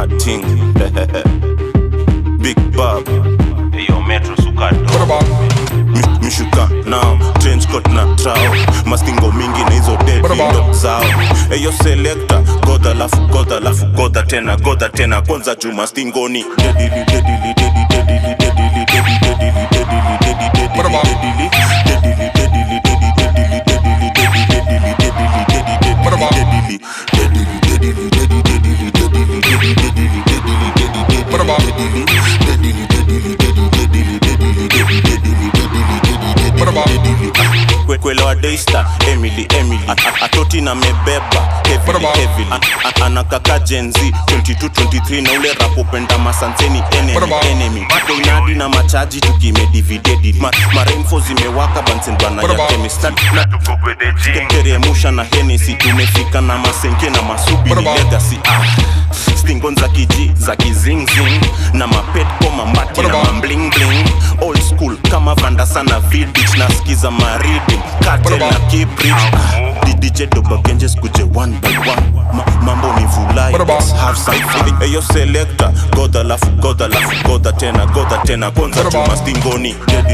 ting. Big Bob. Yo Metro Sukato. Mishuka now, trench coat na trao. Mastingo mingi na hizo dead ndo zao. Eyo selector, goda lafu goda tena kwanza juu mastingoni. Dedili Kwelewa Daystar, Emily Atoti na mebeba heavily Anakaka Gen Z 22-23 na ule rapo penda masanseni enemy Ako inadi na machaji tukimedividedi Marainfo zimewaka bansen bana ya chemistad Keremusha na Hennessy tumefika na masenke na masubi ni legacy Stingon za kiji, za kizing-zing Na mapet koma mbati na mambling bling Old school kama Vanda sana Vidich na skiza maridi Cartel na Kibridge DJ Doba Genjes kuje one by one Mambo ni vulai, let's have some fun Eyo selector, goda lafu goda tena kwanza chuma stingoni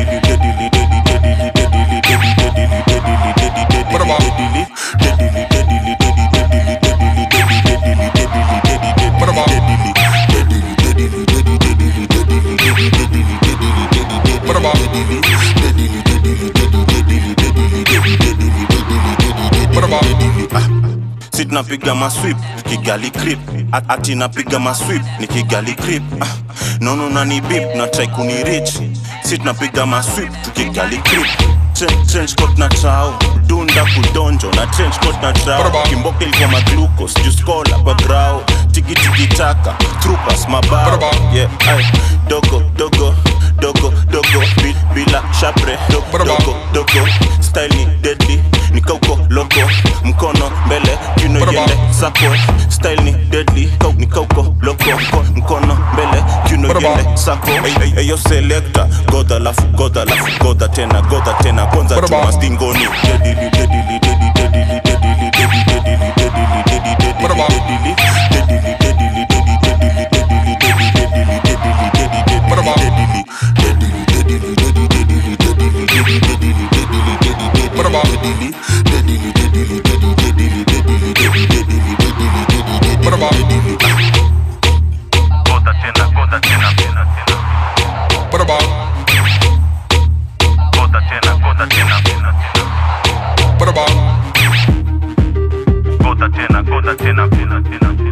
Sit napiga masweep, kigali creep Ati napiga masweep, ni kigali creep Nono nani beep, na try kuni reach Sit napiga masweep, tukigali creep Trench coat na trao, dunda kudonjo Na trench coat na trao, kimboke ilikuwa maglucose Juice cola kwa grao, tiki taka Troopers, mabao, yeah, ay Dogo, bila shapre Dogo, style ni deadly Nikauko loko, mkono mbele Kino yende sako, style ni deadly Nikauko loko, mkono mbele Kino yende sako Eyo selector, goda lafu goda tena kwanza chuma stingoni Goda tena